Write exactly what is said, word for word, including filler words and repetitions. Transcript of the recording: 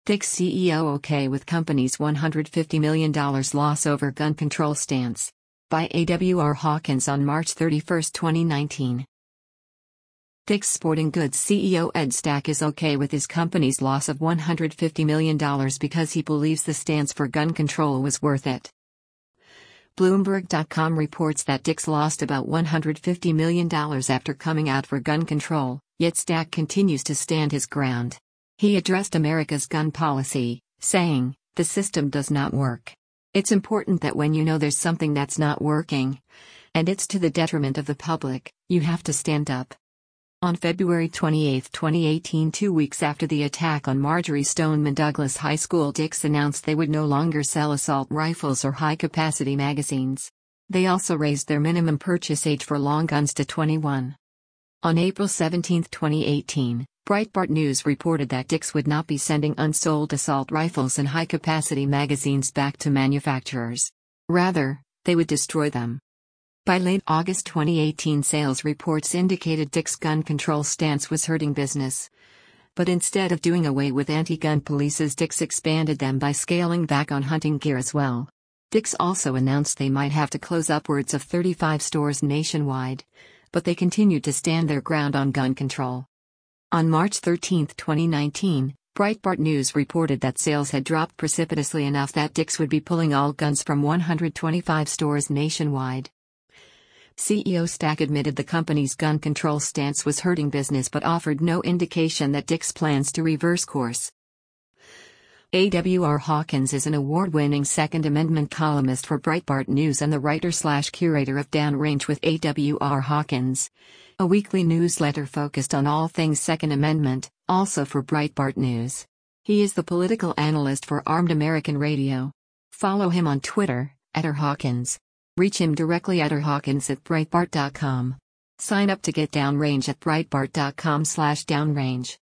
Dick's C E O okay with company's one hundred fifty million dollars loss over gun control stance. By A W R Hawkins on March thirty-first, twenty nineteen. Dick's Sporting Goods C E O Ed Stack is okay with his company's loss of one hundred fifty million dollars because he believes the stance for gun control was worth it. Bloomberg dot com reports that Dick's lost about one hundred fifty million dollars after coming out for gun control, yet Stack continues to stand his ground. He addressed America's gun policy, saying, "The system does not work. It's important that when you know there's something that's not working, and it's to the detriment of the public, you have to stand up." On February twenty-eighth, twenty eighteen, two weeks after the attack on Marjory Stoneman Douglas High School, Dick's announced they would no longer sell assault rifles or high-capacity magazines. They also raised their minimum purchase age for long guns to twenty-one. On April seventeenth, twenty eighteen, Breitbart News reported that Dick's would not be sending unsold assault rifles and high-capacity magazines back to manufacturers. Rather, they would destroy them. By late August twenty eighteen, sales reports indicated Dick's gun control stance was hurting business. But instead of doing away with anti-gun polices, Dick's expanded them by scaling back on hunting gear as well. Dick's also announced they might have to close upwards of thirty-five stores nationwide, but they continued to stand their ground on gun control. On March thirteenth, twenty nineteen, Breitbart News reported that sales had dropped precipitously enough that Dick's would be pulling all guns from one hundred twenty-five stores nationwide. C E O Stack admitted the company's gun control stance was hurting business but offered no indication that Dick's plans to reverse course. A W R Hawkins is an award-winning Second Amendment columnist for Breitbart News and the writer-slash-curator of Downrange with A W R Hawkins, a weekly newsletter focused on all things Second Amendment, also for Breitbart News. He is the political analyst for Armed American Radio. Follow him on Twitter, at R Hawkins. Reach him directly at rhawkins at breitbart dot com. Sign up to get Downrange at breitbart dot com slash downrange.